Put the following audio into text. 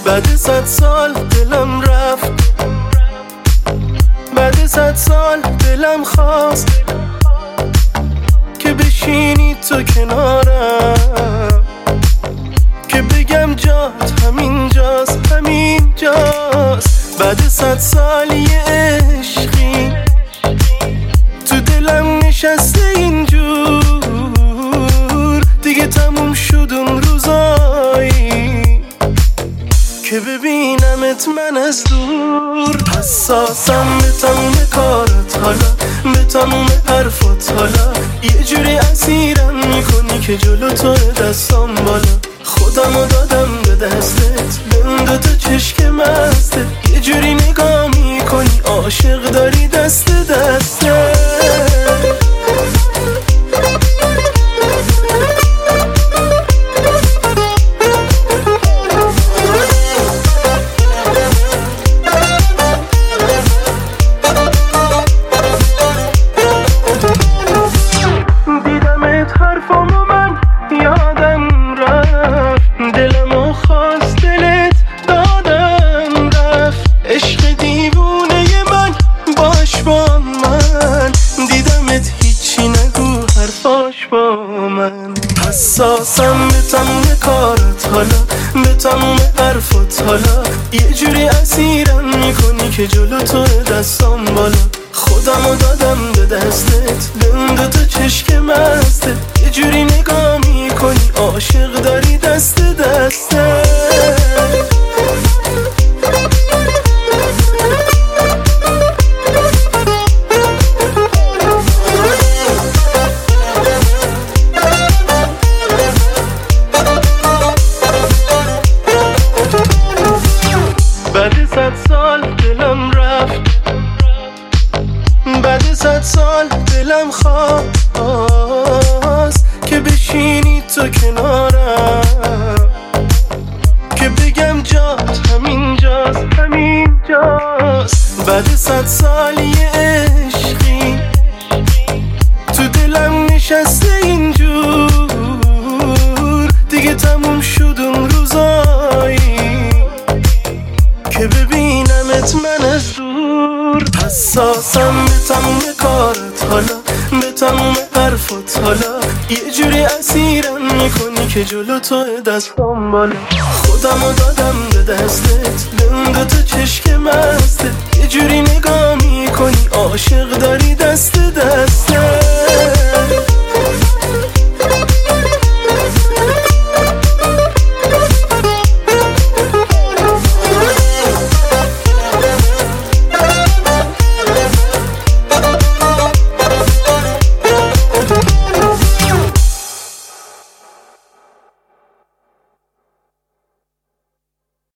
بعد 100 سال دلم رفت، بعد 100 سال دلم خواست که بشینی تو کنارم، که بگم جات همینجاست همینجاست. بعد 100 سال یه عشقی تو دلم نشسته اینجور، دیگه تموم شد اون روزایی که ببینمت من از دور. حساسم به تموم کارت حالا، به تموم حرفات حالا، یه جوری اسیرم میکنی که جلو تو دستام بالا. خودمو دادم به دستت، به اون دوتا چشک مستت، یه جوری نگاه میکنی عاشق داری دست دسته. دیدمت حرفامو من یادم رفت، دلمو خواست دلت دادم رفت. عشق دیوونه من باش با من، دیدمت هیچی نگو حرفاش با من. حساسم به تموم کارت حالا، به تموم حرفات حالا، یه جوری اسیرم میکنی که جلو تو دستام بالا. خودمو دادم به دستت، به اون دوتا چشک مستت، یه جوری نگاه میکنی عاشق داری دست دسته. بعد 100 سال دلم رفت، بعد 100 سال دلم خواست که بشینی تو کنارم، که بگم جات همینجاست همینجاست. بعد 100 سال یه عشقی تو دلم نشسته اینجور، دیگه تموم شد اون روزایی که ببینمت من از دور. حساسم به تموم کارت حالا، به تموم حرفات حالا، یه جوری اسیرم میکنی که جلو تو دستام بالا. خودمو دادم به دستت، به اون دوتا چشک مستت، یه جوری نگاه میکنی عاشق داری